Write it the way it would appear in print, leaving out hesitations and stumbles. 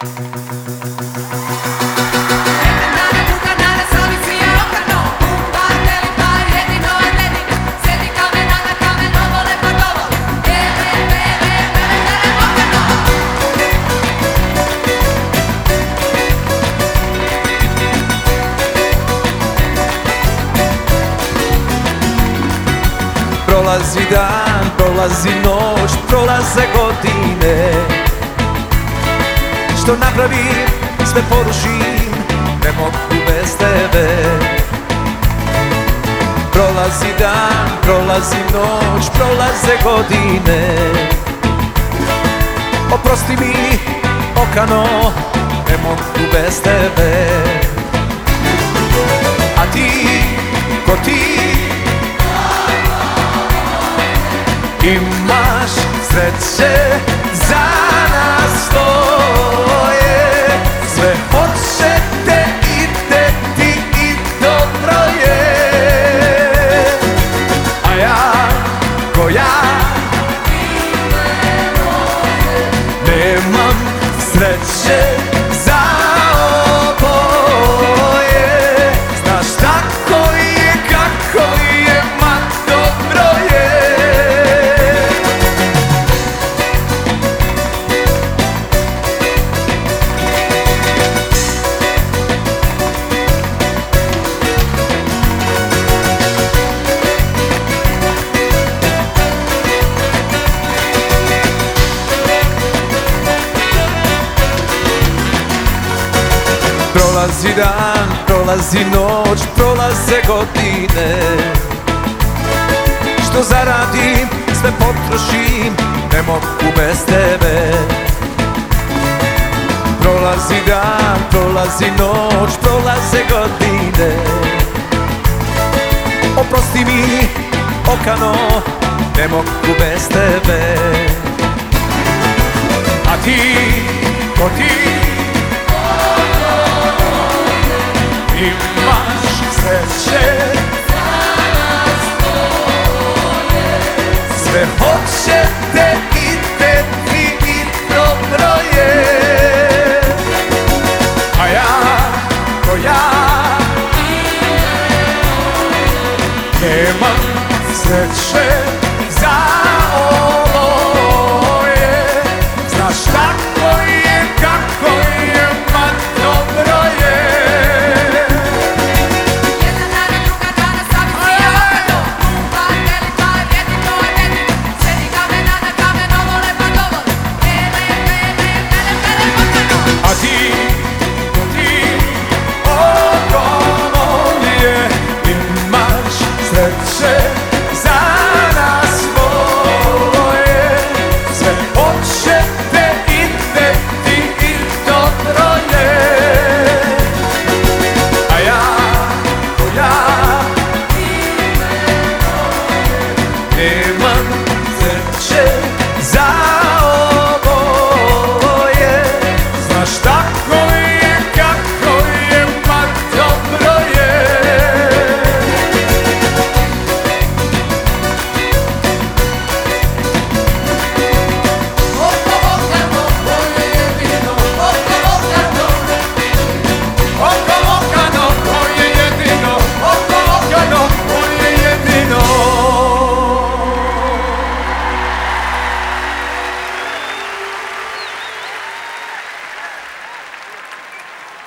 Prolazi dan, prolazi noć, prolaze godine. Što napravim, sve porušim, ne mogu bez tebe. Prolazi dan, prolazi noć, prolaze godine. Oprosti mi, okano, ne mogu bez tebe. A ti, ko ti, imaš sreće za nas dvoje. Sve hoćete, ideti i dobro je. A ja, ko ja, nemam sreće za oboje. Znaš tako je, kako je, ma dobro je. Prolazi dan, prolazi noć, prolaze godine. Što zaradim, sve potrošim, ne mogu bez tebe. Prolazi dan, prolazi noć, prolaze godine. Oprosti mi, okano, ne mogu bez tebe.